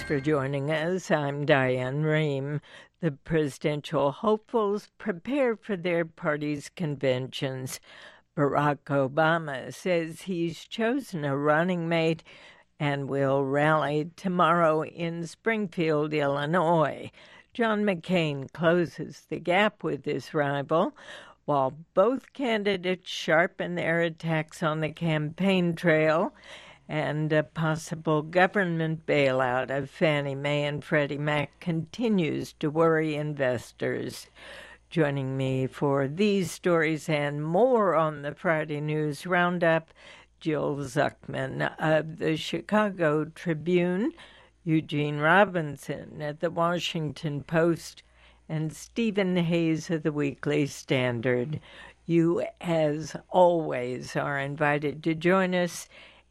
for joining us. I'm Diane Rehm. The presidential hopefuls prepare for their party's conventions. Barack Obama says he's chosen a running mate and will rally tomorrow in Springfield, Illinois. John McCain closes the gap with his rival, while both candidates sharpen their attacks on the campaign trail, and a possible government bailout of Fannie Mae and Freddie Mac continues to worry investors. Joining me for these stories and more on the Friday News Roundup, Jill Zuckman of the Chicago Tribune, Eugene Robinson at the Washington Post, and Stephen Hayes of the Weekly Standard. You, as always, are invited to join us.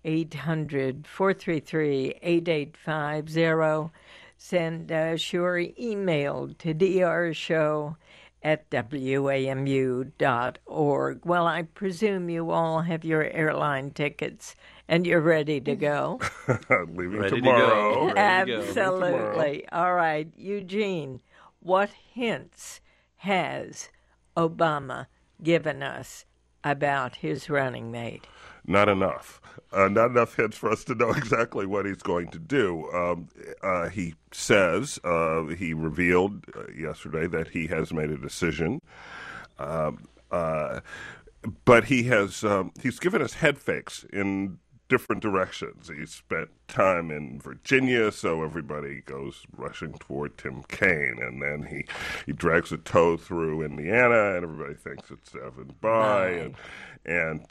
800-433-8850. Send us your email to drshow@wamu.org. Well, I presume you all have your airline tickets and you're ready to go. Leaving tomorrow. Absolutely. All right, Eugene, what hints has Obama given us about his running mate? Not enough. Not enough hints for us to know exactly what he's going to do. He says, he revealed yesterday that he has made a decision, but he's given us head fakes in different directions. He spent time in Virginia, so everybody goes rushing toward Tim Kaine, and then he drags a toe through Indiana, and everybody thinks it's Evan Bayh, and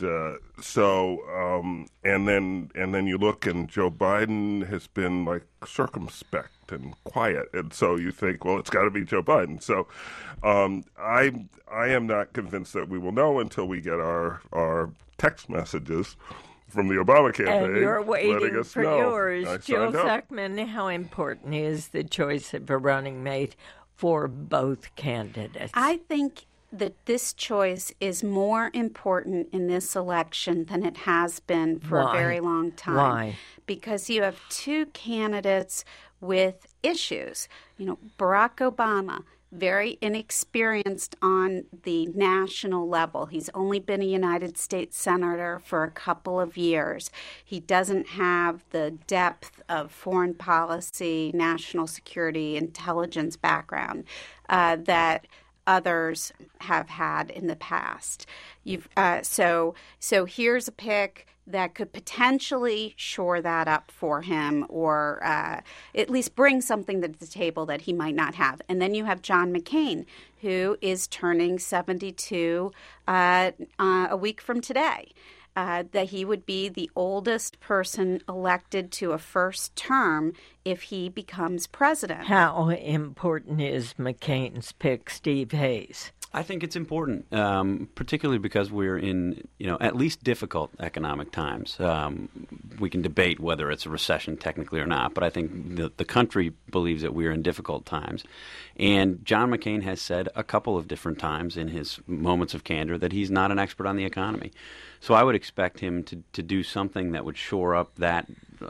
then you look, and Joe Biden has been like circumspect and quiet, and so you think, well, it's got to be Joe Biden. So I am not convinced that we will know until we get our text messages from the Obama campaign. And you're waiting for yours. Jill Zuckman, how important is the choice of a running mate for both candidates? I think that this choice is more important in this election than it has been for a very long time. Why? Because you have two candidates with issues. Barack Obama, very inexperienced on the national level. He's only been a United States Senator for a couple of years. He doesn't have the depth of foreign policy, national security, intelligence background that others have had in the past. So here's a pick that could potentially shore that up for him, or at least bring something to the table that he might not have. And then you have John McCain, who is turning 72 a week from today. That he would be the oldest person elected to a first term if he becomes president. How important is McCain's pick, Steve Hayes? I think it's important, particularly because we're in, at least difficult economic times. We can debate whether it's a recession technically or not, but I think the country believes that we're in difficult times. And John McCain has said a couple of different times in his moments of candor that he's not an expert on the economy. So I would expect him to do something that would shore up that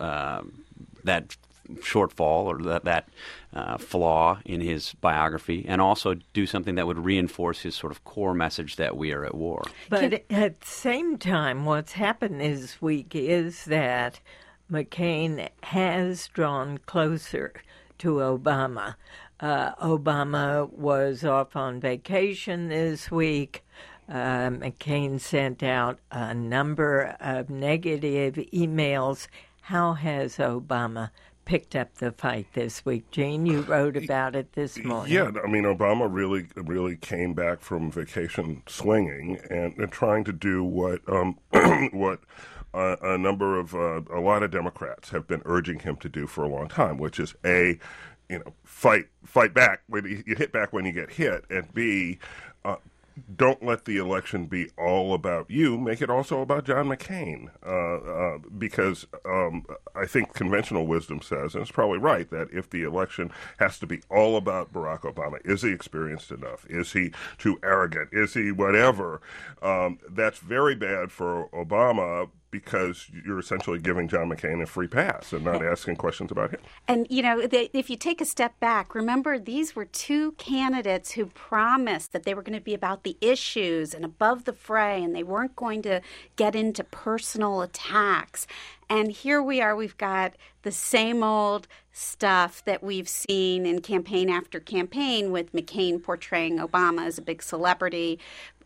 shortfall or that flaw in his biography, and also do something that would reinforce his sort of core message that we are at war. But at the same time, what's happened this week is that McCain has drawn closer to Obama. Obama was off on vacation this week. McCain sent out a number of negative emails. How has Obama picked up the fight this week? Gene, you wrote about it this morning. Yeah, Obama really came back from vacation swinging and trying to do what what a lot of Democrats have been urging him to do for a long time, which is fight back when you hit back when you get hit, and B, don't let the election be all about you. Make it also about John McCain, because I think conventional wisdom says, and it's probably right, that if the election has to be all about Barack Obama, is he experienced enough? Is he too arrogant? Is he whatever? That's very bad for Obama, because you're essentially giving John McCain a free pass and not asking questions about him. And, if you take a step back, remember these were two candidates who promised that they were going to be about the issues and above the fray, and they weren't going to get into personal attacks. And here we are, we've got the same old stuff that we've seen in campaign after campaign, with McCain portraying Obama as a big celebrity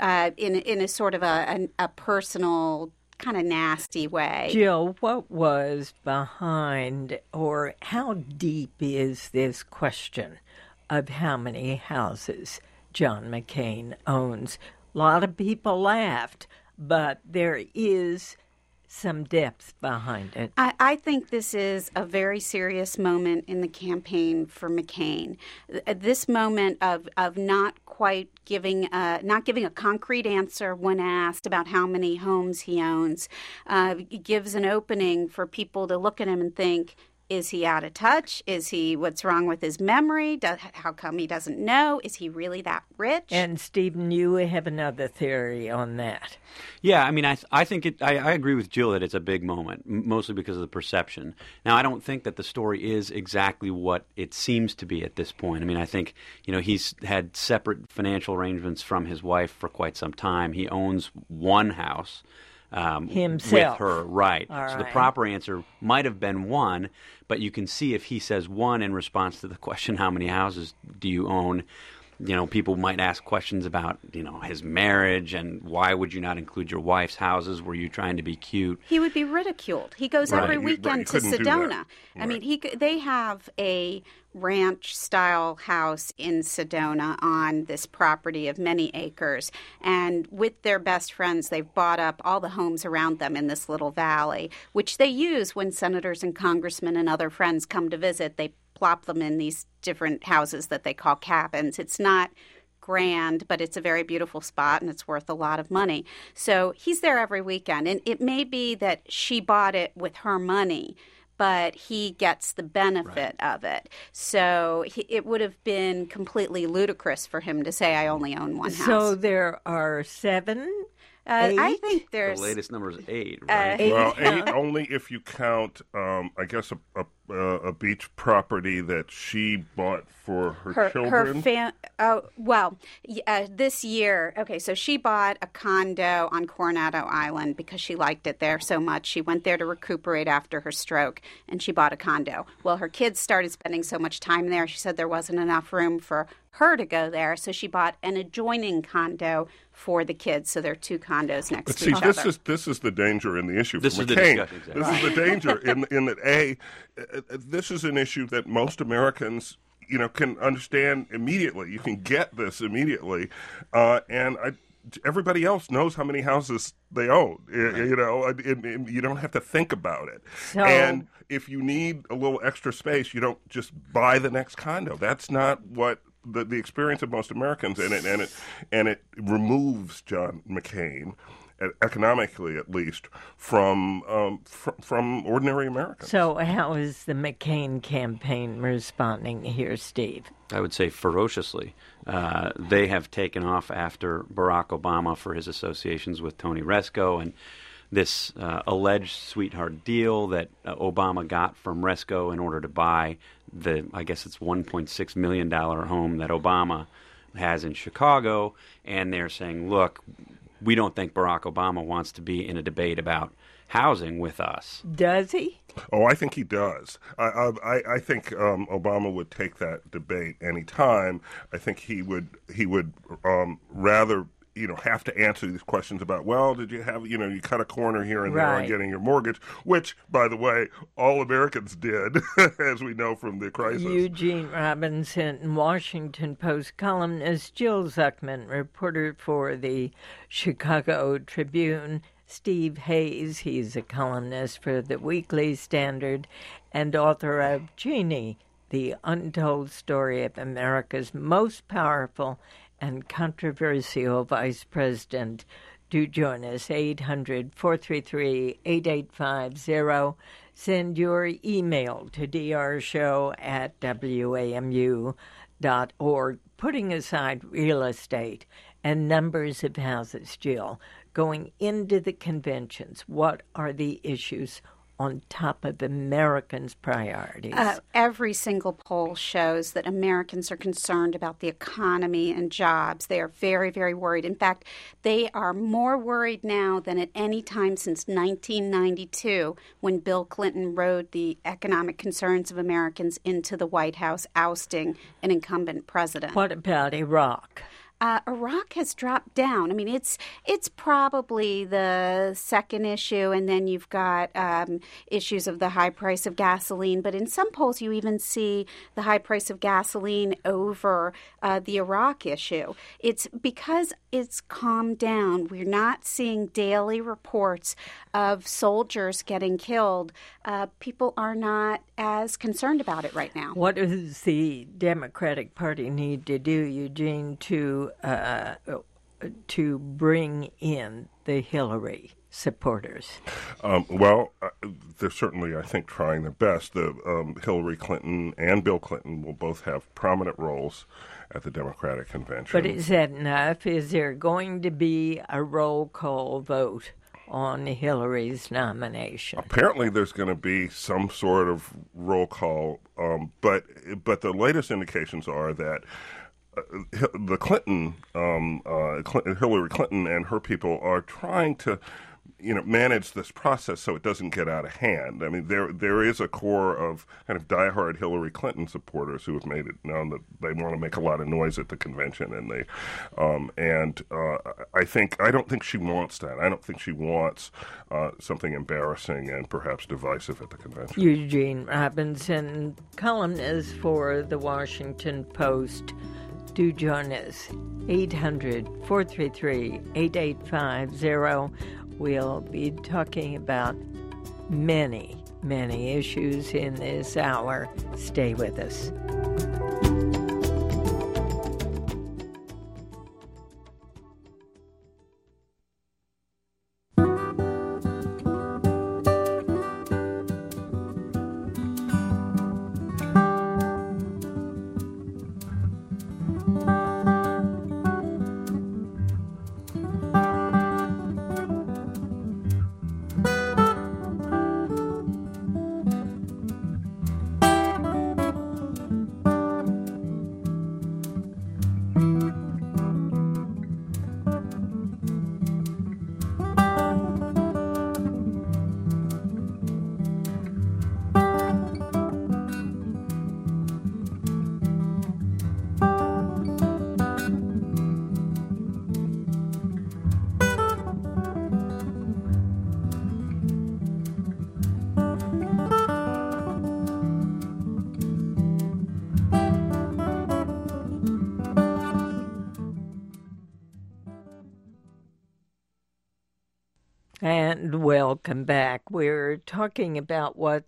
in a sort of a personal, kind of nasty way. Jill, what was behind, or how deep is this question of how many houses John McCain owns? A lot of people laughed, but there is some depth behind it. I think this is a very serious moment in the campaign for McCain. This moment of not quite giving a concrete answer when asked about how many homes he owns gives an opening for people to look at him and think, is he out of touch? What's wrong with his memory? How come he doesn't know? Is he really that rich? And Stephen, you have another theory on that. Yeah, I mean, I think I agree with Jill that it's a big moment, mostly because of the perception. Now, I don't think that the story is exactly what it seems to be at this point. I mean, I think, he's had separate financial arrangements from his wife for quite some time. He owns one house. Himself. With her, right. All so right. the proper answer might have been one, but you can see if he says one in response to the question, how many houses do you own? People might ask questions about, his marriage and why would you not include your wife's houses? Were you trying to be cute? He would be ridiculed. He goes every weekend to Sedona. I mean, they have a ranch-style house in Sedona on this property of many acres. And with their best friends, they've bought up all the homes around them in this little valley, which they use when senators and congressmen and other friends come to visit. They plop them in these different houses that they call cabins. It's not grand, but it's a very beautiful spot and it's worth a lot of money. So he's there every weekend. And it may be that she bought it with her money, but he gets the benefit of it. So it would have been completely ludicrous for him to say, I only own one house. So there are 7? I think there's... The latest number is 8, right? 8. Well, 8 only if you count, I guess, a beach property that she bought for her children. This year, okay, so she bought a condo on Coronado Island because she liked it there so much. She went there to recuperate after her stroke, and she bought a condo. Well, her kids started spending so much time there, she said there wasn't enough room for her to go there, so she bought an adjoining condo for the kids. So there are 2 condos next to each other. This is the danger in the issue for This is the McCain. discussion, exactly. This is the danger in that this is an issue that most Americans can understand immediately. You can get this immediately, and everybody else knows how many houses they own. You don't have to think about it. So, and if you need a little extra space, you don't just buy the next condo. That's not what the experience of most Americans, and it removes John McCain, economically at least, from ordinary Americans. So how is the McCain campaign responding here, Steve? I would say ferociously. They have taken off after Barack Obama for his associations with Tony Resco and this alleged sweetheart deal that Obama got from Resco in order to buy I guess it's $1.6 million home that Obama has in Chicago. And they're saying, look, we don't think Barack Obama wants to be in a debate about housing with us. Does he? Oh, I think he does. I think Obama would take that debate any time. I think he would rather have to answer these questions about, well, did you have, you cut a corner here and there on getting your mortgage, which, by the way, all Americans did, as we know from the crisis. Eugene Robinson, Washington Post columnist, Jill Zuckman, reporter for the Chicago Tribune, Steve Hayes, he's a columnist for the Weekly Standard, and author of Cheney, The Untold Story of America's Most Powerful and Controversial Vice President. Do join us, 800-433-8850. Send your email to drshow@wamu.org. Putting aside real estate and numbers of houses, Jill, going into the conventions. What are the issues on top of Americans' priorities? Every single poll shows that Americans are concerned about the economy and jobs. They are very, very worried. In fact, they are more worried now than at any time since 1992, when Bill Clinton rode the economic concerns of Americans into the White House, ousting an incumbent president. What about Iraq? Iraq has dropped down. I mean, it's probably the second issue, and then you've got issues of the high price of gasoline. But in some polls, you even see the high price of gasoline over the Iraq issue. It's because it's calmed down. We're not seeing daily reports of soldiers getting killed. People are not as concerned about it right now. What does the Democratic Party need to do, Eugene, to bring in the Hillary supporters? They're certainly, I think, trying their best. Hillary Clinton and Bill Clinton will both have prominent roles at the Democratic convention. But is that enough? Is there going to be a roll call vote on Hillary's nomination? Apparently there's going to be some sort of roll call, but the latest indications are that the Hillary Clinton and her people are trying to, manage this process so it doesn't get out of hand. I mean, there is a core of kind of diehard Hillary Clinton supporters who have made it known that they want to make a lot of noise at the convention, and I don't think she wants that. I don't think she wants something embarrassing and perhaps divisive at the convention. Eugene Robinson, columnist for the Washington Post. Do join us, 800-433-8850. We'll be talking about many, many issues in this hour. Stay with us. And welcome back. We're talking about what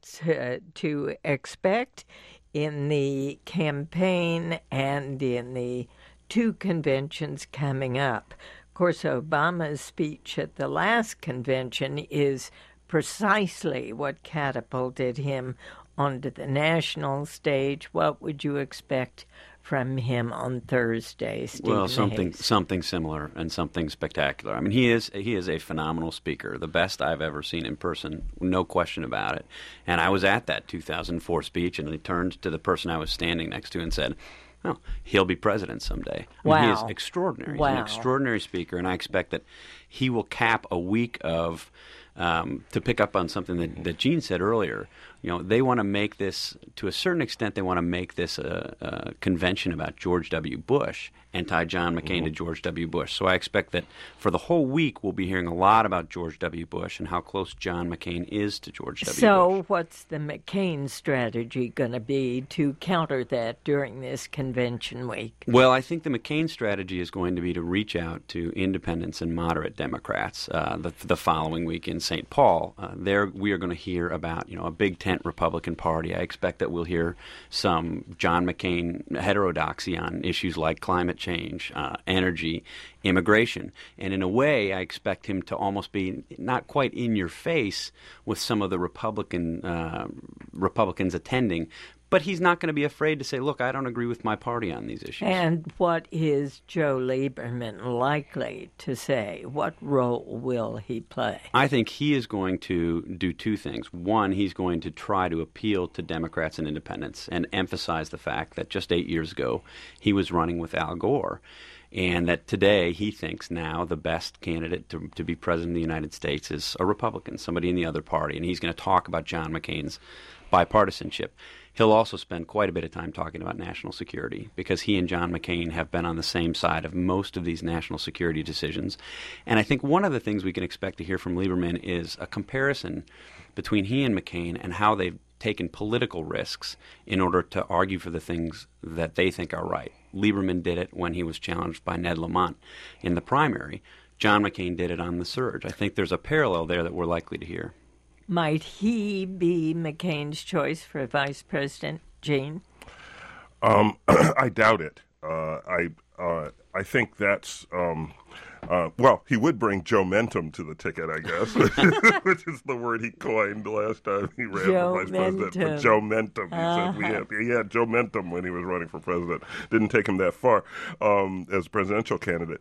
to expect in the campaign and in the two conventions coming up. Of course, Obama's speech at the last convention is precisely what catapulted him onto the national stage. What would you expect from him on Thursday, Stephen Well, something Hayes? similar and something spectacular. I mean, he is a phenomenal speaker, the best I've ever seen in person, no question about it. And I was at that 2004 speech, and he turned to the person I was standing next to and said, "Oh, he'll be president someday." I mean, Wow. he is extraordinary. Wow. He's an extraordinary speaker, and I expect that he will cap a week of, to pick up on something that Gene said earlier, they want to make this, to a certain extent, they want to make this a convention about George W. Bush, anti-John McCain to George W. Bush. So I expect that for the whole week we'll be hearing a lot about George W. Bush and how close John McCain is to George W. Bush. So what's the McCain strategy going to be to counter that during this convention week? Well, I think the McCain strategy is going to be to reach out to independents and moderate Democrats the following week in St. Paul. There we are going to hear about, a big tent Republican Party. I expect that we'll hear some John McCain heterodoxy on issues like climate change, energy, immigration. And in a way, I expect him to almost be not quite in your face with some of the Republicans attending, But he's not going to be afraid to say, look, I don't agree with my party on these issues. And what is Joe Lieberman likely to say? What role will he play? I think he is going to do two things. One, he's going to try to appeal to Democrats and independents and emphasize the fact that just 8 years ago he was running with Al Gore, and that today he thinks now the best candidate to be president of the United States is a Republican, somebody in the other party, and he's going to talk about John McCain's bipartisanship. He'll also spend quite a bit of time talking about national security because he and John McCain have been on the same side of most of these national security decisions. And I think one of the things we can expect to hear from Lieberman is a comparison between he and McCain and how they've taken political risks in order to argue for the things that they think are right. Lieberman did it when he was challenged by Ned Lamont in the primary. John McCain did it on the surge. I think there's a parallel there that we're likely to hear. Might he be McCain's choice for vice president, Gene? I doubt it. I think that's well, he would bring Joe Mentum to the ticket, I guess, which is the word he coined last time he ran for vice president. But Joe Mentum, he said he had Joe Mentum when he was running for president. Didn't take him that far as presidential candidate.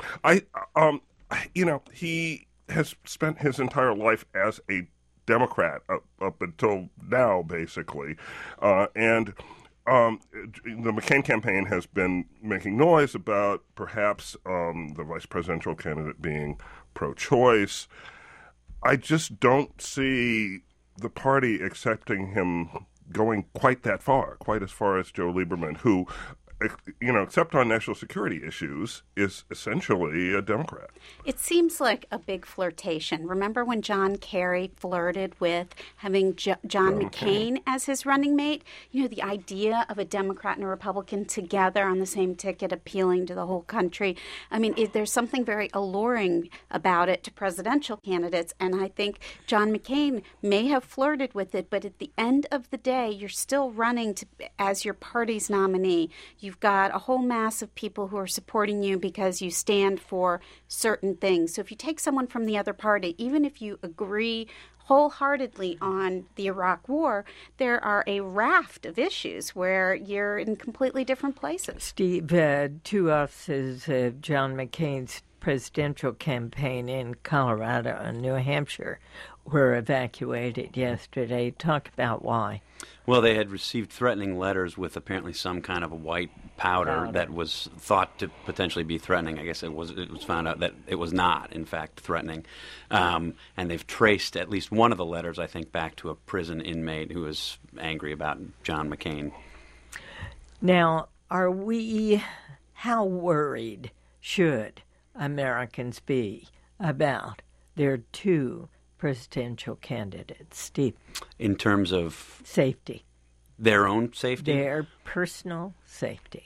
He has spent his entire life as a Democrat up until now, basically, and the McCain campaign has been making noise about perhaps the vice presidential candidate being pro-choice. I just don't see the party accepting him going quite that far, quite as far as Joe Lieberman, who, except on national security issues, is essentially a Democrat. It seems like a big flirtation. Remember when John Kerry flirted with having John McCain as his running mate? The idea of a Democrat and a Republican together on the same ticket appealing to the whole country. I mean, there's something very alluring about it to presidential candidates, and I think John McCain may have flirted with it, but at the end of the day, you're still running as your party's nominee. You've got a whole mass of people who are supporting you because you stand for certain things. So if you take someone from the other party, even if you agree wholeheartedly on the Iraq War, there are a raft of issues where you're in completely different places. Steve, 2 offices of John McCain's presidential campaign in Colorado and New Hampshire were evacuated yesterday. Talk about why. Well, they had received threatening letters with apparently some kind of a white powder that was thought to potentially be threatening. I guess it was found out that it was not, in fact, threatening. And they've traced at least one of the letters, I think, back to a prison inmate who was angry about John McCain. Now, how worried should Americans be about their 2 presidential candidates, Steve? In terms of safety, their own safety, their personal safety.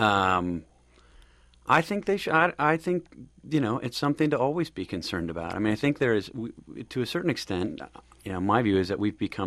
I think they should. I think it's something to always be concerned about. I mean, I think there is, to a certain extent. My view is that we've become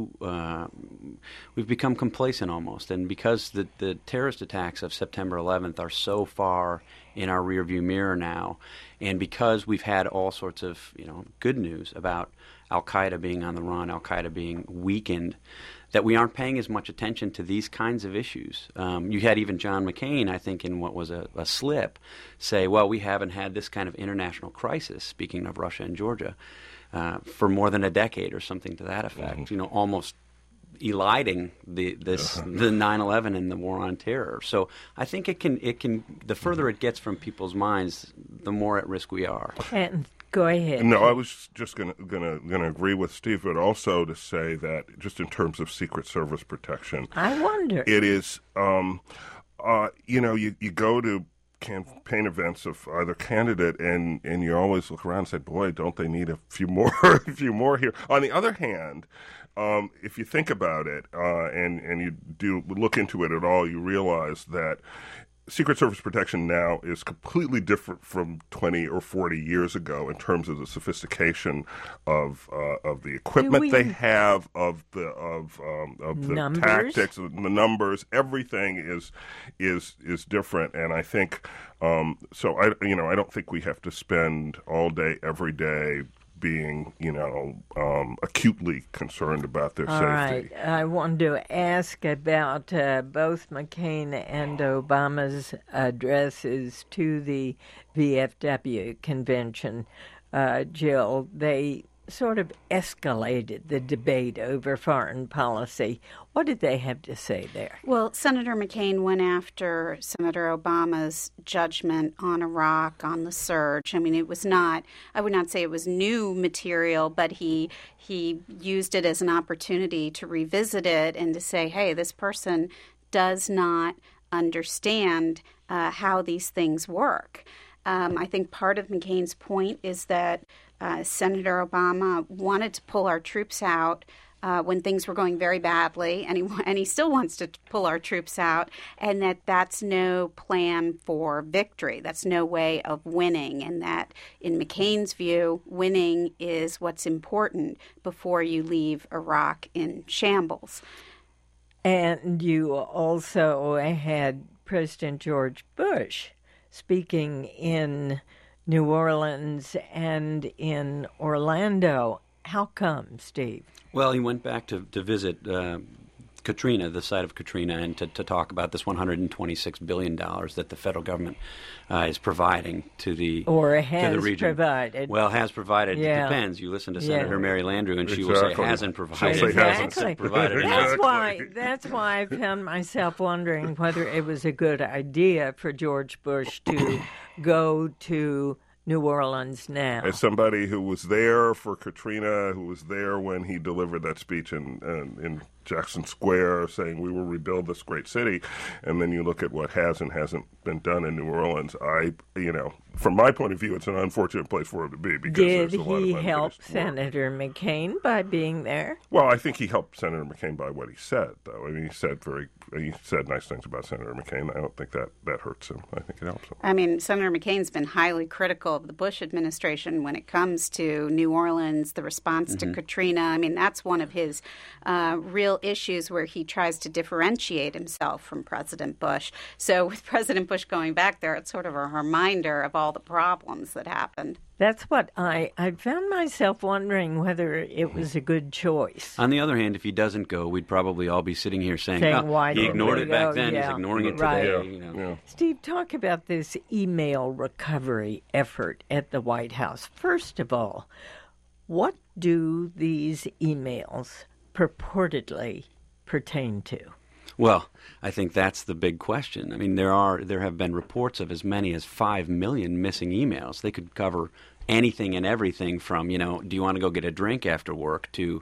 complacent almost, and because the terrorist attacks of September 11th are so far in our rearview mirror now, and because we've had all sorts of good news about Al-Qaeda being on the run, Al-Qaeda being weakened, that we aren't paying as much attention to these kinds of issues. You had even John McCain, I think, in what was a slip, say, well, we haven't had this kind of international crisis, speaking of Russia and Georgia, for more than a decade or something to that effect, Mm-hmm. Almost eliding the 9/11 and the war on terror. So I think it can the further it gets from people's minds, the more at risk we are. And go ahead. No, I was just gonna agree with Steve, but also to say that just in terms of Secret Service protection, I wonder, it is you go to campaign events of either candidate and you always look around and say, boy, don't they need a few more here. On the other hand, if you think about it and you do look into it at all, you realize that Secret Service protection now is completely different from 20 or 40 years ago in terms of the sophistication of the equipment they have, of the numbers? Tactics, the numbers. Everything is different, and I think so. I don't think we have to spend all day, every day being, acutely concerned about their safety. All right. I wanted to ask about both McCain and Obama's addresses to the VFW convention. Jill, they sort of escalated the debate over foreign policy. What did they have to say there? Well, Senator McCain went after Senator Obama's judgment on Iraq, on the surge. I mean, it was not, I would not say it was new material, but he used it as an opportunity to revisit it and to say, hey, this person does not understand how these things work. I think part of McCain's point is that Senator Obama wanted to pull our troops out when things were going very badly, and he still wants to pull our troops out, and that's no plan for victory. That's no way of winning, and that, in McCain's view, winning is what's important before you leave Iraq in shambles. And you also had President George Bush speaking in New Orleans and in Orlando. How come, Steve? Well, he went back to visit Katrina, the site of Katrina, and to talk about this $126 billion that the federal government is providing to the region. Provided. Well, has provided. Yeah. It depends. You listen to Senator Mary Landrieu, and she Exactly. will say hasn't provided. She'll say Exactly. provided. That's why I found myself wondering whether it was a good idea for George Bush to go to New Orleans now. As somebody who was there for Katrina, who was there when he delivered that speech in Jackson Square saying we will rebuild this great city, and then you look at what has and hasn't been done in New Orleans, from my point of view, it's an unfortunate place for him to be. Because Did there's a lot he of help unfinished work. Senator McCain by being there? Well, I think he helped Senator McCain by what he said, though. I mean, he said nice things about Senator McCain. I don't think that hurts him. I think it helps him. I mean, Senator McCain's been highly critical of the Bush administration when it comes to New Orleans, the response to Katrina. I mean, that's one of his real issues where he tries to differentiate himself from President Bush. So with President Bush going back there, it's sort of a reminder of all the problems that happened. That's what I found myself wondering whether it was a good choice. On the other hand, if he doesn't go, we'd probably all be sitting here saying why he didn't ignored he it back go? then, Yeah. he's ignoring it Right. today. Yeah. Steve, talk about this email recovery effort at the White House. First of all, what do these emails purportedly pertain to? Well, I think that's the big question. I mean, there have been reports of as many as 5 million missing emails. They could cover anything and everything from, do you want to go get a drink after work to,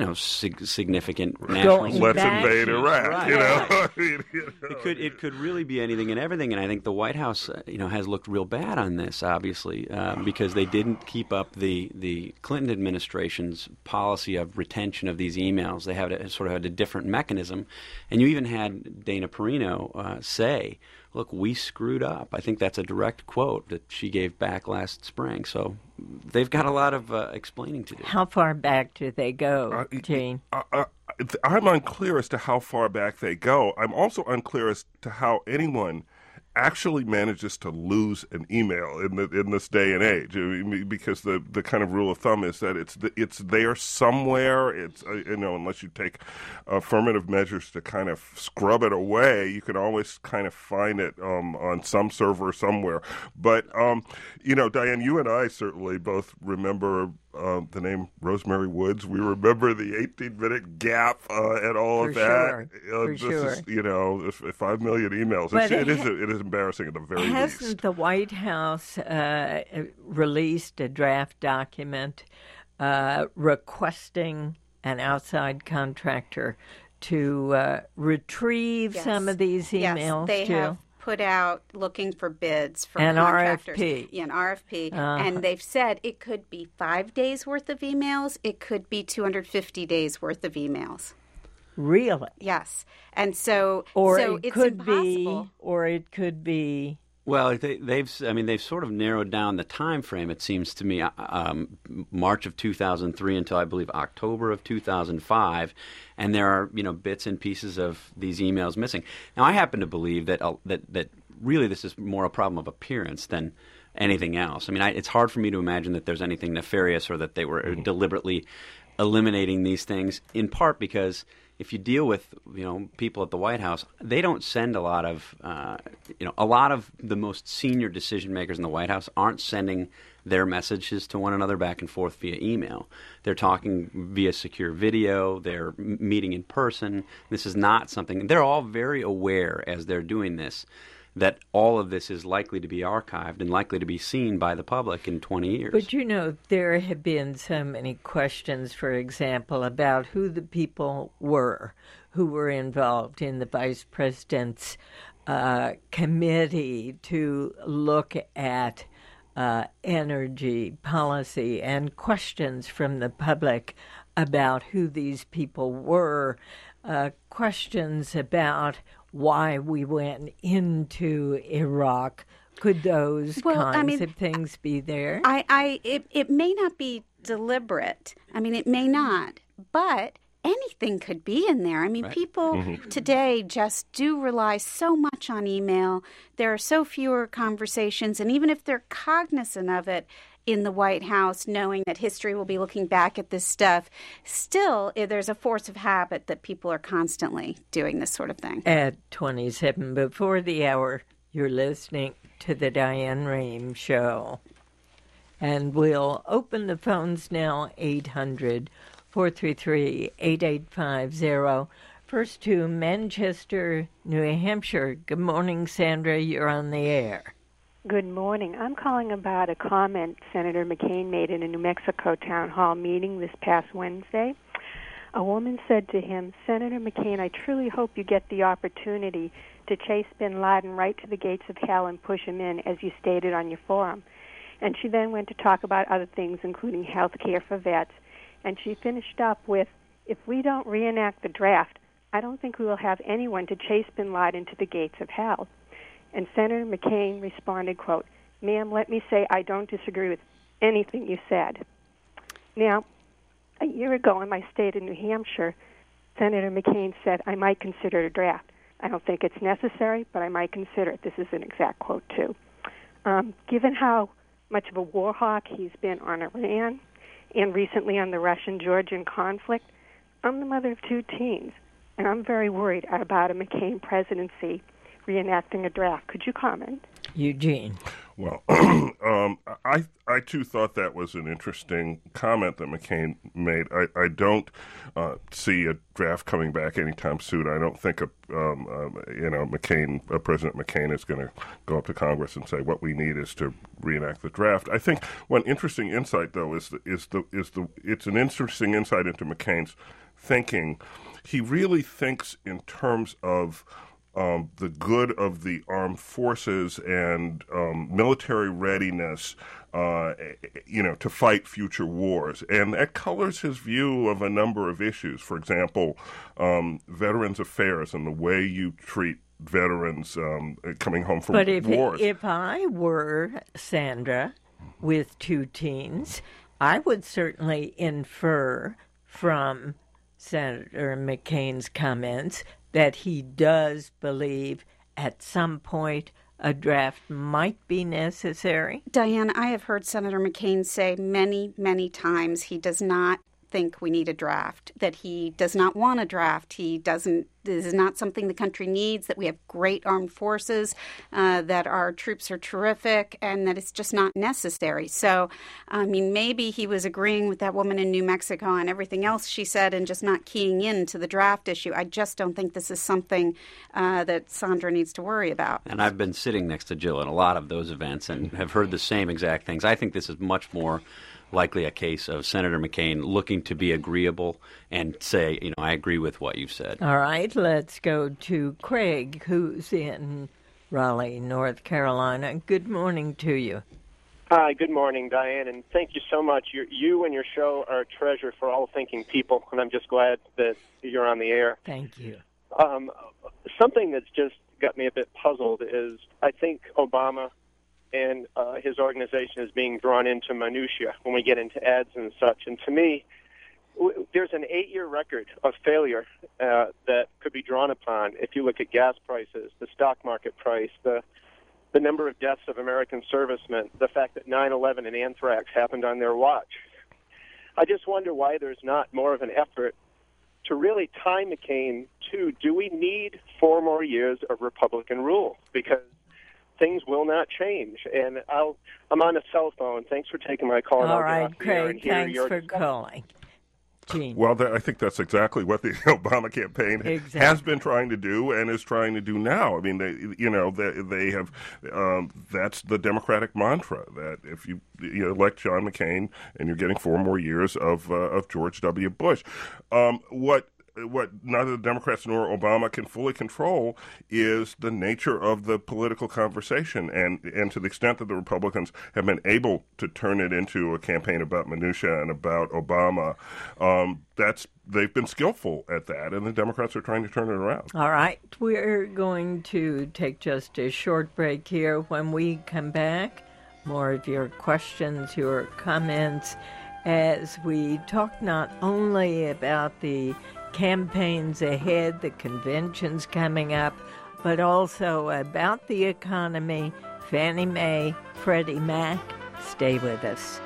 significant national Let's invade Iraq, Right. Right. It could really be anything and everything, and I think the White House, has looked real bad on this, obviously, because they didn't keep up the Clinton administration's policy of retention of these emails. They had a different mechanism, and you even had Dana Perino say, "Look, we screwed up." I think that's a direct quote that she gave back last spring. So they've got a lot of explaining to do. How far back do they go, Gene? I'm unclear as to how far back they go. I'm also unclear as to how anyone actually manages to lose an email in this day and age. I mean, because the kind of rule of thumb is that it's there somewhere. It's unless you take affirmative measures to kind of scrub it away, you can always kind of find it on some server somewhere. But Diane, you and I certainly both remember the name Rosemary Woods. We remember the 18-minute gap and all of that. For sure. Is 5 million emails. But It is embarrassing at the very least. Hasn't the White House released a draft document requesting an outside contractor to retrieve some of these emails? Yes, they Jill? have put out looking for bids for An contractors. RFP. Yeah, an RFP. And they've said it could be 5 days worth of emails. It could be 250 days worth of emails. Really? Yes. And so It it's could impossible. it could be. Well, they've sort of narrowed down the time frame. It seems to me, March of 2003 until I believe October of 2005, and there are bits and pieces of these emails missing. Now, I happen to believe that really this is more a problem of appearance than anything else. I mean, it's hard for me to imagine that there's anything nefarious or that they were deliberately eliminating these things, in part because if you deal with people at the White House, they don't send a lot of the most senior decision makers in the White House aren't sending their messages to one another back and forth via email. They're talking via secure video. They're meeting in person. This is not something. They're all very aware as they're doing this that all of this is likely to be archived and likely to be seen by the public in 20 years. But, there have been so many questions, for example, about who the people were who were involved in the vice president's committee to look at energy policy, and questions from the public about who these people were, questions about why we went into Iraq. Could those kinds of things be there? It may not be deliberate. I mean, it may not, but anything could be in there. I mean, right. People today just do rely so much on email. There are so fewer conversations, and even if they're cognizant of it in the White House, knowing that history will be looking back at this stuff, still there's a force of habit that people are constantly doing this sort of thing. At 27 before the hour, you're listening to the Diane Rehm Show. And we'll open the phones now, 800-433-8850. First to Manchester, New Hampshire. Good morning, Sandra. You're on the air. Good morning. I'm calling about a comment Senator McCain made in a New Mexico town hall meeting this past Wednesday. A woman said to him, "Senator McCain, I truly hope you get the opportunity to chase bin Laden right to the gates of hell and push him in, as you stated on your forum." And she then went to talk about other things, including health care for vets. And she finished up with, "If we don't reenact the draft, I don't think we will have anyone to chase bin Laden to the gates of hell." And Senator McCain responded, quote, "Ma'am, let me say I don't disagree with anything you said." Now, a year ago in my state of New Hampshire, Senator McCain said, "I might consider a draft. I don't think it's necessary, but I might consider it." This is an exact quote, too. Given how much of a war hawk he's been on Iran and recently on the Russian-Georgian conflict, I'm the mother of 2 teens, and I'm very worried about a McCain presidency reenacting a draft. Could you comment? Eugene. Well, I too thought that was an interesting comment that McCain made. I don't see a draft coming back anytime soon. I don't think President McCain is going to go up to Congress and say what we need is to reenact the draft. I think one interesting insight, though, it's an interesting insight into McCain's thinking. He really thinks in terms of the good of the armed forces and military readiness, to fight future wars. And that colors his view of a number of issues. For example, veterans affairs and the way you treat veterans coming home from wars. But if I were Sandra with 2 teens, I would certainly infer from Senator McCain's comments that he does believe at some point a draft might be necessary? Diane, I have heard Senator McCain say many, many times he does not think we need a draft, that he does not want a draft. This is not something the country needs, that we have great armed forces, that our troops are terrific, and that it's just not necessary. So, I mean, maybe he was agreeing with that woman in New Mexico on everything else she said and just not keying in to the draft issue. I just don't think this is something that Sandra needs to worry about. And I've been sitting next to Jill at a lot of those events and have heard the same exact things. I think this is much more likely a case of Senator McCain looking to be agreeable and say, I agree with what you've said. All right, let's go to Craig, who's in Raleigh, North Carolina. Good morning to you. Hi, good morning, Diane, and thank you so much. You and your show are a treasure for all thinking people, and I'm just glad that you're on the air. Thank you. Something that's just got me a bit puzzled is I think Obama and his organization is being drawn into minutia when we get into ads and such. And to me, there's an 8-year record of failure that could be drawn upon if you look at gas prices, the stock market price, the the number of deaths of American servicemen, the fact that 9/11 and anthrax happened on their watch. I just wonder why there's not more of an effort to really tie McCain to, do we need 4 more years of Republican rule? Because things will not change. And I'm on a cell phone. Thanks for taking my call. All right, Craig, thanks for calling. Gene. Well, I think that's exactly what the Obama campaign has been trying to do and is trying to do now. I mean, they have that's the Democratic mantra, that if you elect John McCain and you're getting 4 more years of George W. Bush. What neither the Democrats nor Obama can fully control is the nature of the political conversation, and to the extent that the Republicans have been able to turn it into a campaign about minutia and about Obama, they've been skillful at that, and the Democrats are trying to turn it around. All right, we're going to take just a short break here. When we come back, more of your questions, your comments, as we talk not only about the campaigns ahead, the conventions coming up, but also about the economy, Fannie Mae, Freddie Mac. Stay with us.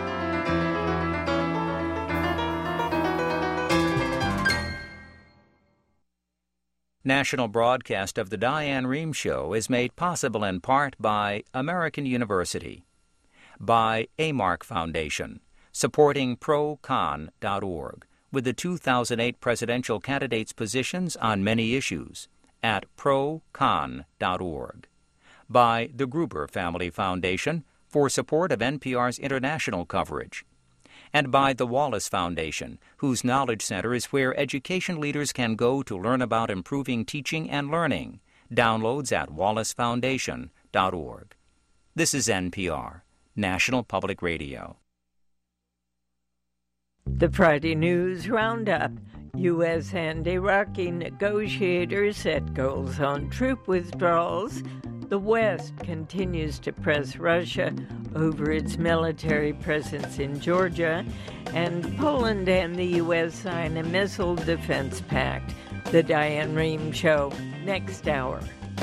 National broadcast of the Diane Rehm Show is made possible in part by American University, by Amark Foundation, supporting procon.org, with the 2008 presidential candidates' positions on many issues at procon.org, by the Gruber Family Foundation for support of NPR's international coverage, and by the Wallace Foundation, whose Knowledge Center is where education leaders can go to learn about improving teaching and learning. Downloads at wallacefoundation.org. This is NPR, National Public Radio. The Friday News Roundup. U.S. and Iraqi negotiators set goals on troop withdrawals. The West continues to press Russia over its military presence in Georgia. And Poland and the U.S. sign a missile defense pact. The Diane Rehm Show, next hour.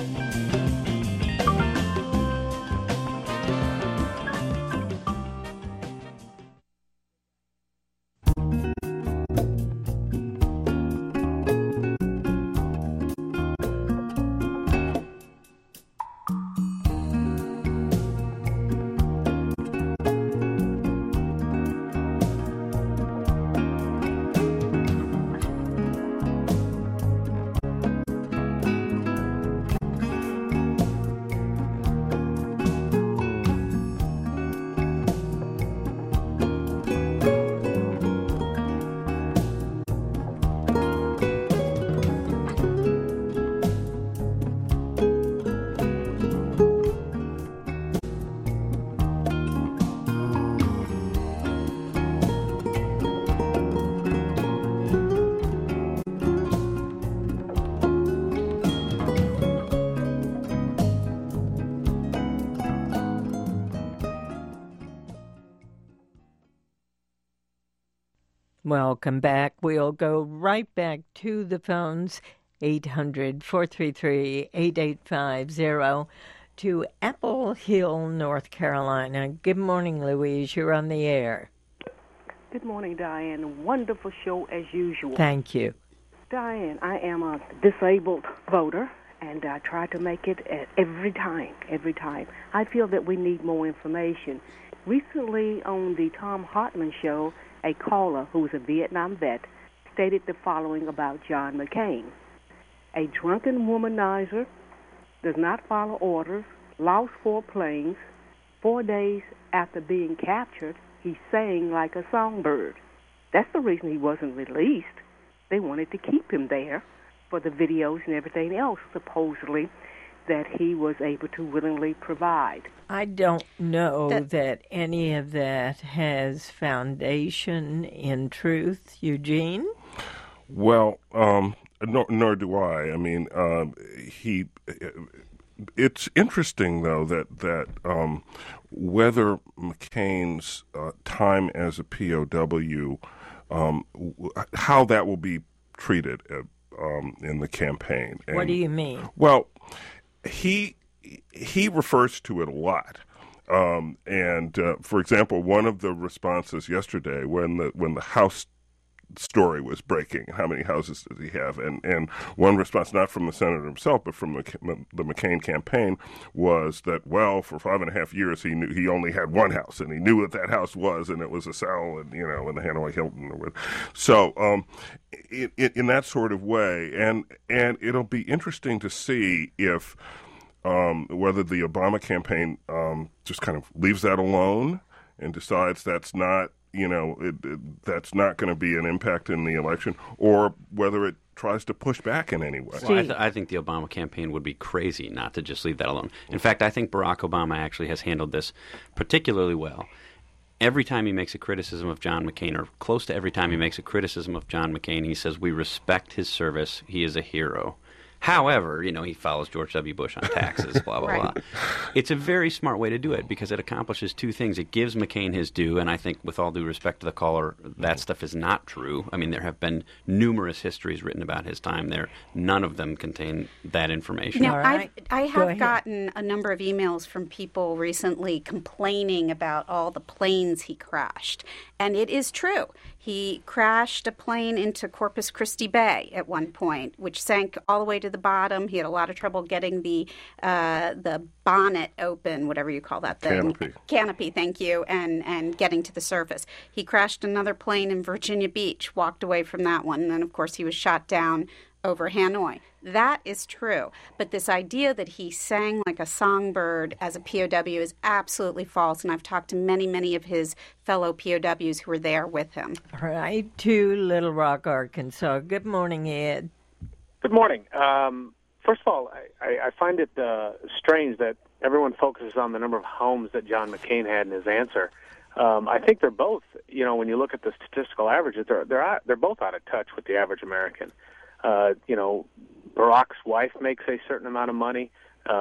Welcome back. We'll go right back to the phones, 800-433-8850, to Apple Hill, North Carolina. Good morning, Louise. You're on the air. Good morning, Diane. Wonderful show as usual. Thank you. Diane, I am a disabled voter, and I try to make it every time. I feel that we need more information. Recently on the Thom Hartmann show, a caller who was a Vietnam vet stated the following about John McCain. A drunken womanizer, does not follow orders, lost 4 planes. 4 days after being captured, he sang like a songbird. That's the reason he wasn't released. They wanted to keep him there for the videos and everything else, supposedly, that he was able to willingly provide. I don't know that any of that has foundation in truth, Eugene. Well, nor do I. I mean, it's interesting, though, that whether McCain's time as a POW, how that will be treated in the campaign. What do you mean? Well, he he refers to it a lot. For example, one of the responses yesterday when the House story was breaking, how many houses does he have? And one response, not from the senator himself, but from the McCain campaign, was that, well, for 5.5 years he knew he only had one house, and he knew what that house was, and it was a cell, and in the Hanoi Hilton. So in that sort of way, and it'll be interesting to see if whether the Obama campaign just kind of leaves that alone and decides that's not that's not going to be an impact in the election, or whether it tries to push back in any way. Well, I think the Obama campaign would be crazy not to just leave that alone. In fact, I think Barack Obama actually has handled this particularly well. Every time he makes a criticism of John McCain, or close to every time he makes a criticism of John McCain, he says, we respect his service, he is a hero. However, he follows George W. Bush on taxes, blah, blah, right. blah. It's a very smart way to do it because it accomplishes two things. It gives McCain his due, and I think with all due respect to the caller, that stuff is not true. I mean, there have been numerous histories written about his time there. None of them contain that information. Now, right. I have gotten a number of emails from people recently complaining about all the planes he crashed. And it is true. He crashed a plane into Corpus Christi Bay at one point, which sank all the way to the bottom. He had a lot of trouble getting the bonnet open, whatever you call that thing. Canopy, thank you, and getting to the surface. He crashed another plane in Virginia Beach, walked away from that one, and then, of course, he was shot down over Hanoi. That is true. But this idea that he sang like a songbird as a POW is absolutely false, and I've talked to many, many of his fellow POWs who were there with him. All right, to Little Rock, Arkansas. Good morning, Ed. Good morning. First of all, I find it strange that everyone focuses on the number of homes that John McCain had in his answer. I think they're both, when you look at the statistical averages, they're both out of touch with the average American. Barack's wife makes a certain amount of money.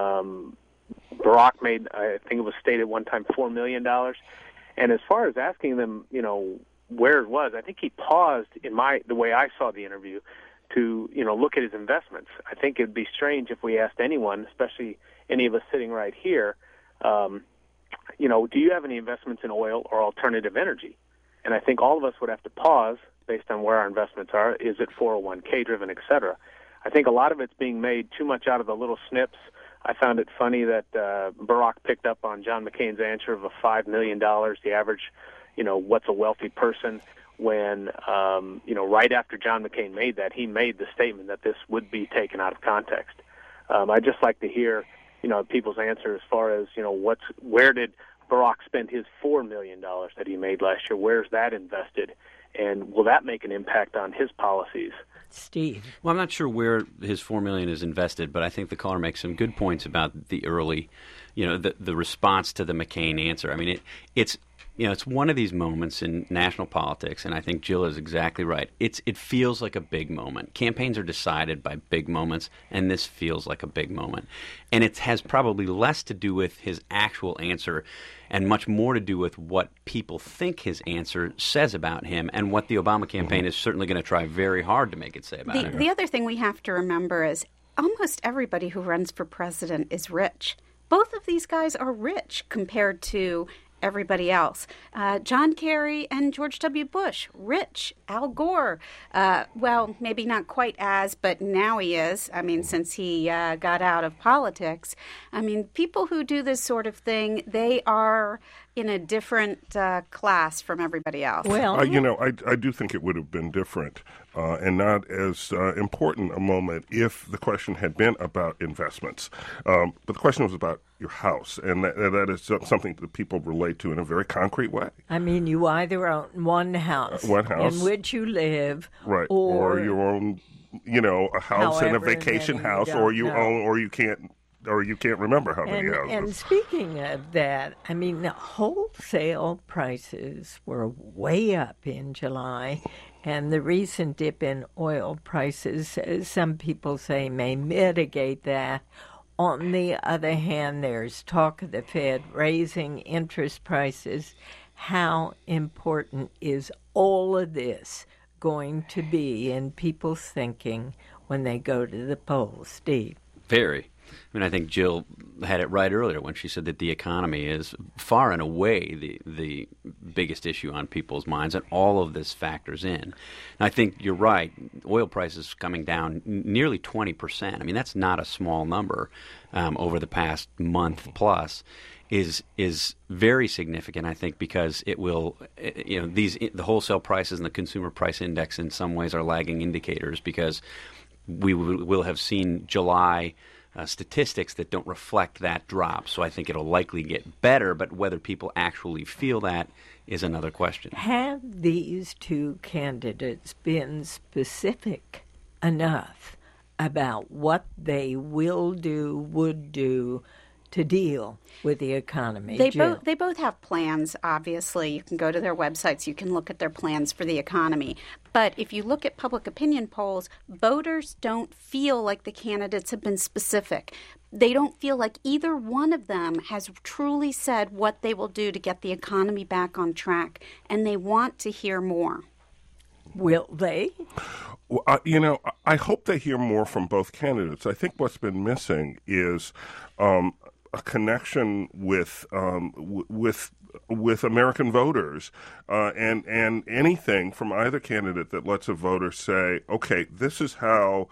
Barack made, I think it was stated one time, $4 million. And as far as asking them, where it was, I think he paused the way I saw the interview to, look at his investments. I think it'd be strange if we asked anyone, especially any of us sitting right here, do you have any investments in oil or alternative energy? And I think all of us would have to pause based on where our investments are. Is it 401k driven, et cetera? I think a lot of it's being made too much out of the little snips. I found it funny that Barack picked up on John McCain's answer of a $5 million, the average, what's a wealthy person, when, right after John McCain made that, he made the statement that this would be taken out of context. I'd just like to hear, people's answer as far as, where did Barack spend his $4 million that he made last year? Where's that invested? And will that make an impact on his policies? Steve. Well, I'm not sure where his $4 million is invested, but I think the caller makes some good points about the early, the response to the McCain answer. I mean, it's one of these moments in national politics, and I think Jill is exactly right. It feels like a big moment. Campaigns are decided by big moments, and this feels like a big moment. And it has probably less to do with his actual answer and much more to do with what people think his answer says about him, and what the Obama campaign is certainly going to try very hard to make it say about him. The other thing we have to remember is almost everybody who runs for president is rich. Both of these guys are rich compared to everybody else. John Kerry and George W. Bush, rich. Al Gore, well, maybe not quite as, but now he is. I mean, since he got out of politics. I mean, people who do this sort of thing, they are in a different class from everybody else. Well, I do think it would have been different and not as important a moment if the question had been about investments. But the question was about your house, and that is something that people relate to in a very concrete way. I mean, you either own one house in which you live, right, or you own, a house and a vacation house, or you own, or you can't remember how many houses. And speaking of that, I mean, the wholesale prices were way up in July, and the recent dip in oil prices, some people say, may mitigate that. On the other hand, there's talk of the Fed raising interest prices. How important is all of this going to be in people's thinking when they go to the polls, Steve? Very. I mean, I think Jill had it right earlier when she said that the economy is far and away the biggest issue on people's minds, and all of this factors in. And I think you're right. Oil prices coming down nearly 20%. I mean, that's not a small number over the past month plus. Is very significant, I think, because it will, the wholesale prices and the consumer price index in some ways are lagging indicators, because we will have seen July statistics that don't reflect that drop. So I think it'll likely get better, but whether people actually feel that is another question. Have these two candidates been specific enough about what they would do to deal with the economy? They both have plans, obviously. You can go to their websites. You can look at their plans for the economy. But if you look at public opinion polls, voters don't feel like the candidates have been specific. They don't feel like either one of them has truly said what they will do to get the economy back on track, and they want to hear more. Will they? Well, I hope they hear more from both candidates. I think what's been missing is a connection with American voters, and anything from either candidate that lets a voter say, okay, this is how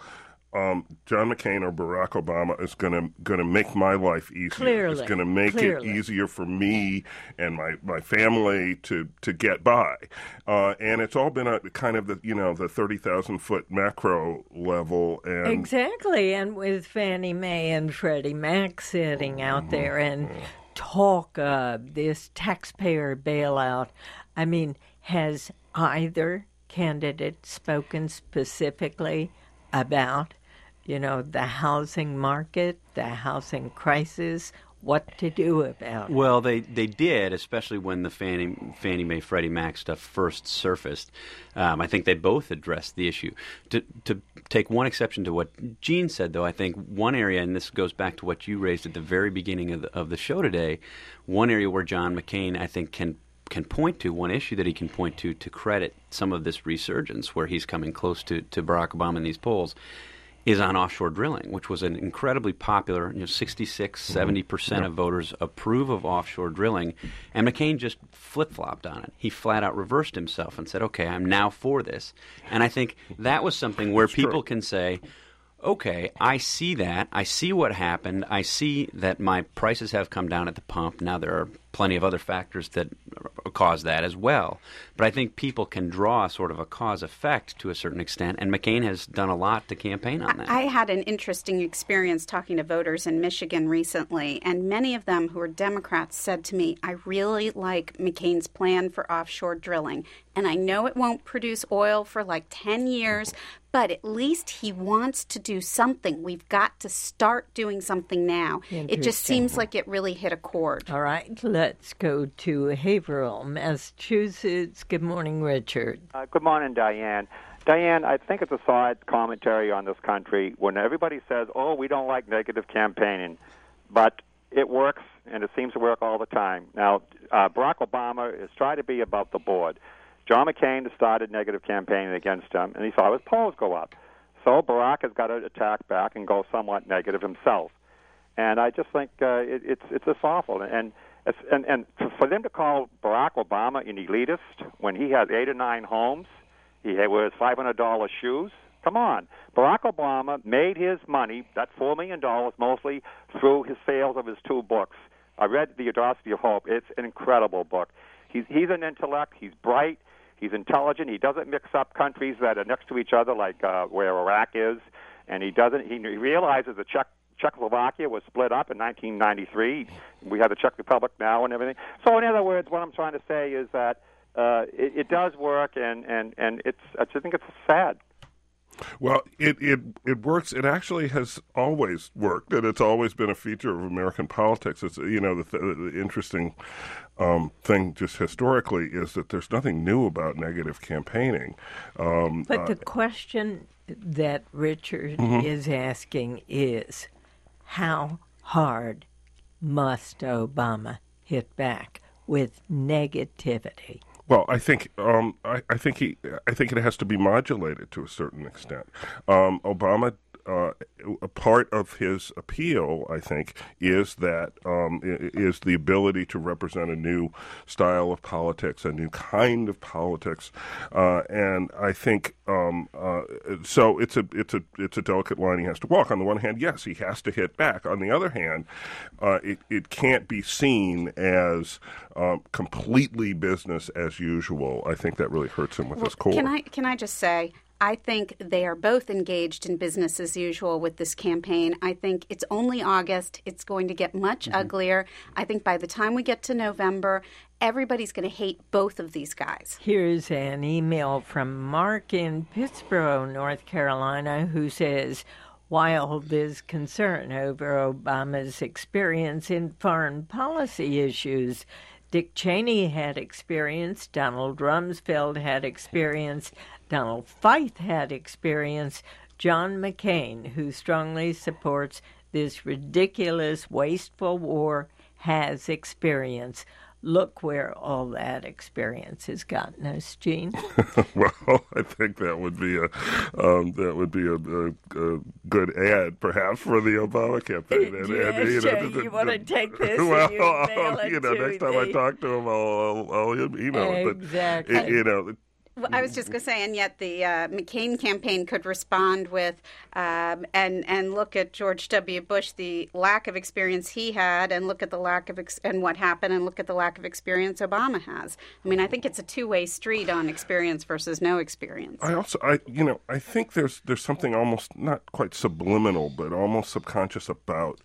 John McCain or Barack Obama is going to make my life easier. Clearly, it's going to make it easier for me and my family to get by. And it's all been a kind of the 30,000-foot macro level. And exactly, and with Fannie Mae and Freddie Mac sitting out there and talk of this taxpayer bailout. I mean, has either candidate spoken specifically about the housing market, the housing crisis, what to do about it? Well, they did, especially when the Fannie Mae, Freddie Mac stuff first surfaced. I think they both addressed the issue. To take one exception to what Gene said, though, I think one area, and this goes back to what you raised at the very beginning of the show today, one area where John McCain, I think, can point to, one issue that he can point to credit some of this resurgence where he's coming close to Barack Obama in these polls, is on offshore drilling, which was an incredibly popular, 66, 70% of voters approve of offshore drilling, and McCain just flip-flopped on it. He flat out reversed himself and said, okay, I'm now for this. And I think that was something where people can say, okay, I see that. I see what happened. I see that my prices have come down at the pump. Now there are plenty of other factors that cause that as well. But I think people can draw sort of a cause-effect to a certain extent, and McCain has done a lot to campaign on that. I had an interesting experience talking to voters in Michigan recently, and many of them who are Democrats said to me, I really like McCain's plan for offshore drilling, and I know it won't produce oil for like 10 years, but at least he wants to do something. We've got to start doing something now. It just seems like it really hit a chord. All right, let's go to Haverhill, Massachusetts. Good morning, Richard. Good morning, Diane. Diane, I think it's a side commentary on this country when everybody says, oh, we don't like negative campaigning, but it works, and it seems to work all the time. Now, Barack Obama is trying to be above the board. John McCain has started negative campaigning against him, and he saw his polls go up. So Barack has got to attack back and go somewhat negative himself. And I just think it's just awful. And for them to call Barack Obama an elitist when he has 8 or 9 homes, he wears $500 shoes, come on. Barack Obama made his money, that $4 million, mostly through his sales of his 2 books. I read The Audacity of Hope. It's an incredible book. He's an intellect. He's bright. He's intelligent. He doesn't mix up countries that are next to each other, like where Iraq is, and he realizes that Czechoslovakia was split up in 1993. We have the Czech Republic now and everything. So, in other words, what I'm trying to say is that it does work, and I just think it's sad. Well, it works. It actually has always worked, and it's always been a feature of American politics. It's the interesting thing just historically is that there's nothing new about negative campaigning. But the question that Richard is asking is, how hard must Obama hit back with negativity? Well, I think it has to be modulated to a certain extent. Obama a part of his appeal, I think, is that is the ability to represent a new style of politics, a new kind of politics, and I think so. It's a delicate line he has to walk. On the one hand, yes, he has to hit back. On the other hand, it can't be seen as completely business as usual. I think that really hurts him with his core. Can I just say, I think they are both engaged in business as usual with this campaign. I think it's only August. It's going to get much uglier. I think by the time we get to November, everybody's going to hate both of these guys. Here's an email from Mark in Pittsboro, North Carolina, who says, while there's concern over Obama's experience in foreign policy issues, Dick Cheney had experience, Donald Rumsfeld had experience, Donald Feith had experience, John McCain, who strongly supports this ridiculous, wasteful war, has experience. Look where all that experience has gotten us, Gene. Well, I think that would be a good ad, perhaps, for the Obama campaign. You want to take this? Well, next time I talk to him, I'll email it. Exactly. But Well, I was just going to say, and yet the McCain campaign could respond with and look at George W. Bush, the lack of experience he had, and look at the lack of and what happened, and look at the lack of experience Obama has. I mean, I think it's a two-way street on experience versus no experience. I think there's something almost not quite subliminal, but almost subconscious about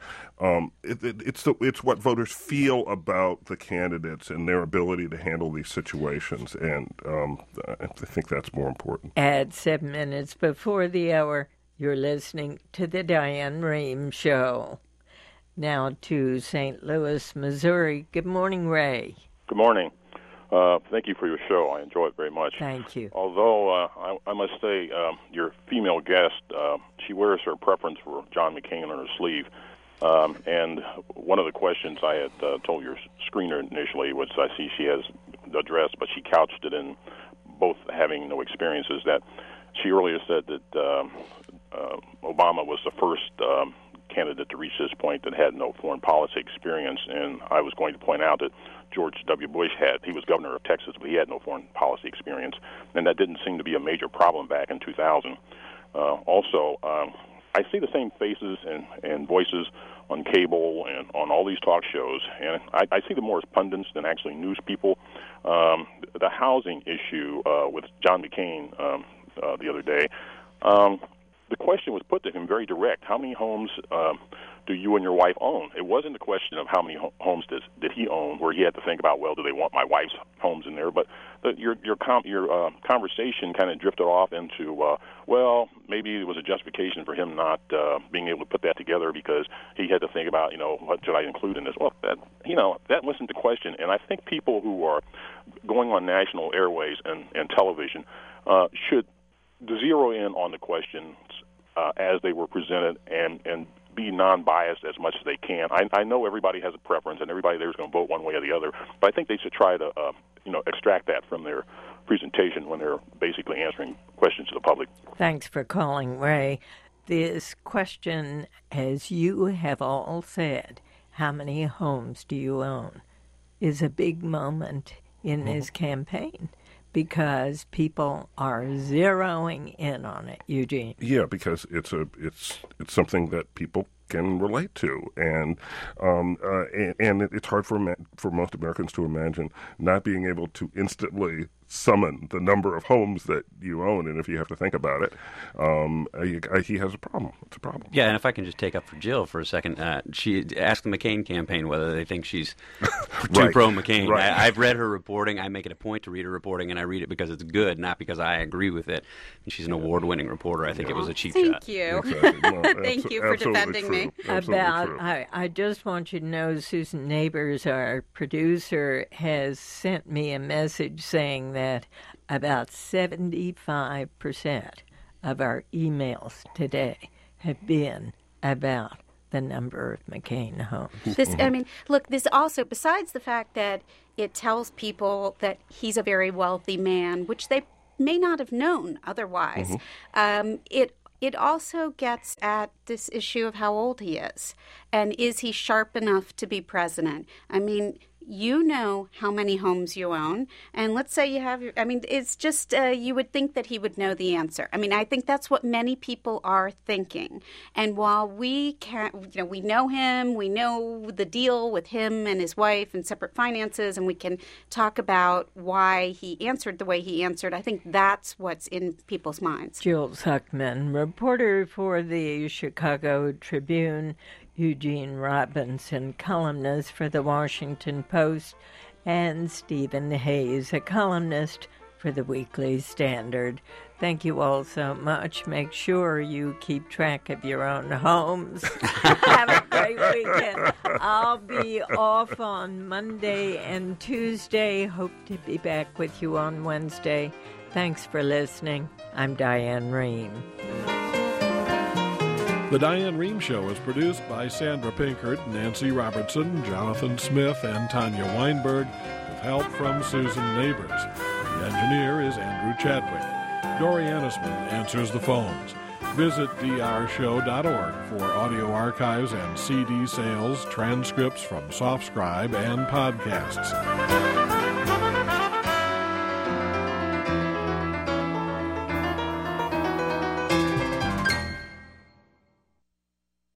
it's what voters feel about the candidates and their ability to handle these situations, and I think that's more important. At 7 minutes before the hour, you're listening to the Diane Rehm Show. Now to St. Louis, Missouri. Good morning, Ray. Good morning. Thank you for your show. I enjoy it very much. Thank you. Although I must say, your female guest, she wears her preference for John McCain on her sleeve. And one of the questions I had told your screener initially was, I see she has addressed, but she couched it in both having no experiences, that she earlier said that Obama was the first candidate to reach this point that had no foreign policy experience, and I was going to point out that George W. Bush had. He was governor of Texas, but he had no foreign policy experience, and that didn't seem to be a major problem back in 2000. Also, I see the same faces and voices on cable and on all these talk shows, and I see them more as pundits than actually news people. The housing issue with John McCain the other day, the question was put to him very direct. How many homes do you and your wife own? It wasn't a question of how many homes did he own, where he had to think about, well, do they want my wife's homes in there? But your conversation kind of drifted off into, well, maybe it was a justification for him not being able to put that together because he had to think about, what should I include in this? Well, that wasn't the question. And I think people who are going on national airways and television should zero in on the questions as they were presented and be non-biased as much as they can. I know everybody has a preference and everybody there is going to vote one way or the other, but I think they should try to extract that from their presentation when they're basically answering questions to the public. Thanks for calling, Ray. This question, as you have all said, how many homes do you own, is a big moment in this campaign, because people are zeroing in on it, Eugene. Yeah, because it's something that people can relate to, and it's hard for most Americans to imagine not being able to instantly summon the number of homes that you own, and if you have to think about it, he has a problem. It's a problem. Yeah, and if I can just take up for Jill for a second, she asked the McCain campaign whether they think she's too pro-McCain. Right. I've read her reporting. I make it a point to read her reporting, and I read it because it's good, not because I agree with it. And she's an award-winning reporter. I think it was a cheap shot. Thank you. Exactly. No, Thank you for defending me. I just want you to know Susan Neighbors, our producer, has sent me a message saying that about 75% of our emails today have been about the number of McCain homes. This also, besides the fact that it tells people that he's a very wealthy man, which they may not have known otherwise, it also gets at this issue of how old he is. And is he sharp enough to be president? I mean, you know how many homes you own, and let's say you have it's just you would think that he would know the answer. I mean, I think that's what many people are thinking. And while we we know him, we know the deal with him and his wife and separate finances, and we can talk about why he answered the way he answered, I think that's what's in people's minds. Jill Zuckman, reporter for the Chicago Tribune, Eugene Robinson, columnist for the Washington Post, and Stephen Hayes, a columnist for the Weekly Standard. Thank you all so much. Make sure you keep track of your own homes. Have a great weekend. I'll be off on Monday and Tuesday. Hope to be back with you on Wednesday. Thanks for listening. I'm Diane Rehm. The Diane Rehm Show is produced by Sandra Pinkert, Nancy Robertson, Jonathan Smith, and Tanya Weinberg, with help from Susan Neighbors. The engineer is Andrew Chadwick. Dori Ennisman answers the phones. Visit drshow.org for audio archives and CD sales, transcripts from SoftScribe, and podcasts.